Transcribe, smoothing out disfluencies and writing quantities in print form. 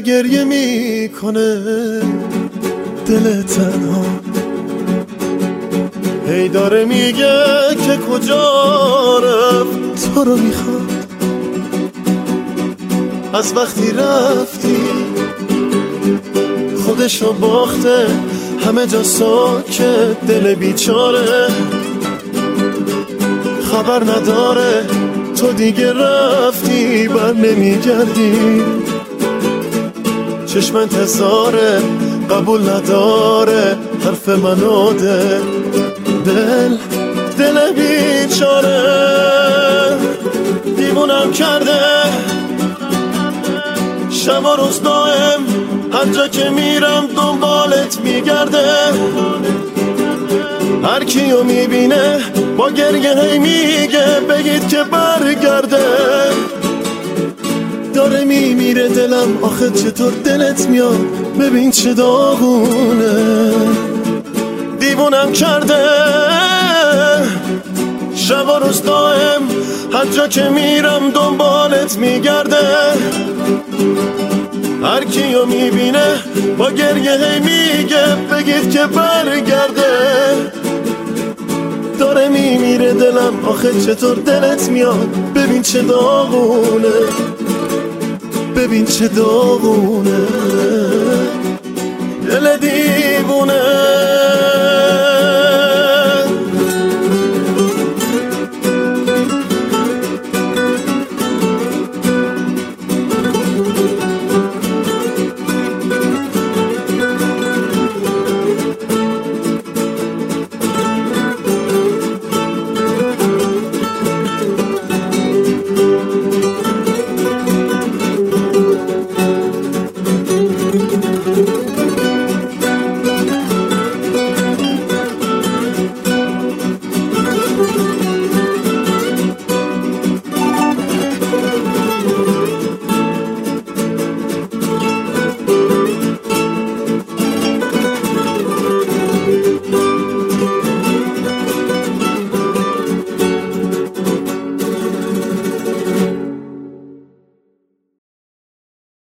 گریه میکنه دل تنها، هی داره میگه که کجا رفت تو رو میخواد. از وقتی رفتی خودشو باخته، همه جا ساکت، دل بیچاره خبر نداره تو دیگه رفتی بر نمیگردی. چشم انتظاره قبول نداره حرف منو دل بیچاره دیوونم کرده، شب و روز دائم هر جا که میرم دنبالت میگرده. هر کیو میبینه با گریه هی میگه بگید که برگرده. داره میمیره دلم آخه چطور دلت میاد، ببین چه داغونه. دیوونم کرده شب و روز دائم هر جا که میرم دنبالت میگرده. هر کیو میبینه با گریه هی میگه بگید که برگرده. داره میمیره دلم آخه چطور دلت میاد، ببین چه داغونه، ببین چه داغونه دل دیوونه.